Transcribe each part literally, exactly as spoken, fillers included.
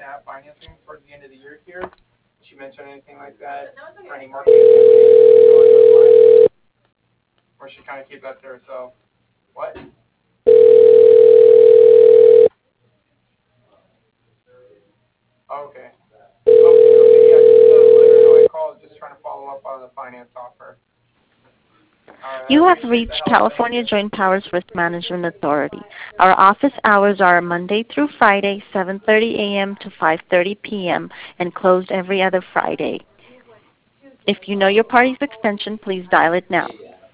have financing towards the end of the year here. Did she mention anything like that for any marketing campaigns or she kind of keep that to herself? What? Okay. Okay, okay, yeah, just uh, let her know I called, just trying to follow up on the finance offer. All right, I You have appreciate the reached help. Thank California you. Joint Powers Risk Management Authority. Our office hours are Monday through Friday, seven thirty a m to five thirty p m, and closed every other Friday. If you know your party's extension, please dial it now.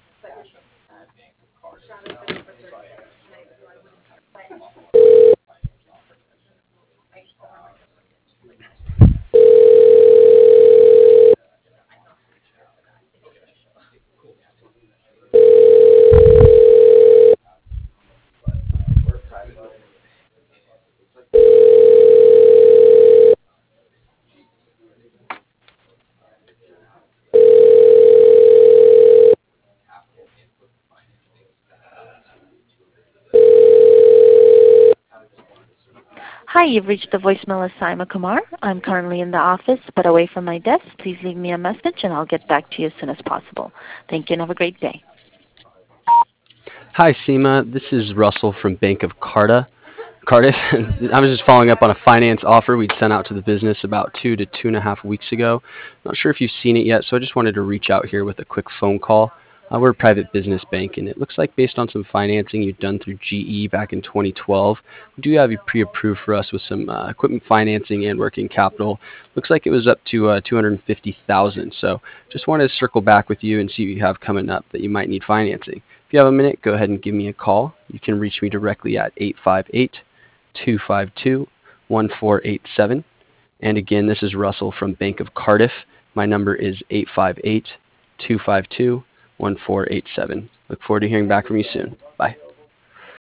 Hi, you've reached the voicemail of Saima Kumar. I'm currently in the office, but away from my desk. Please leave me a message, and I'll get back to you as soon as possible. Thank you, and have a great day. Hi, Seema. This is Russell from Bank of Carta, Cardiff. I was just following up on a finance offer we'd sent out to the business about two to two and a half weeks ago. Not sure if you've seen it yet, so I just wanted to reach out here with a quick phone call. Uh, we're a private business bank, and it looks like based on some financing you've done through G E back in twenty twelve, we do have you pre-approved for us with some uh, equipment financing and working capital. Looks like it was up to uh, two hundred fifty thousand dollars. So just wanted to circle back with you and see what you have coming up that you might need financing. If you have a minute, go ahead and give me a call. You can reach me directly at eight five eight, two five two, one four eight seven. And again, this is Russell from Bank of Cardiff. My number is eight five eight, two five two, one four eight seven. Look forward to hearing back from you soon. Bye.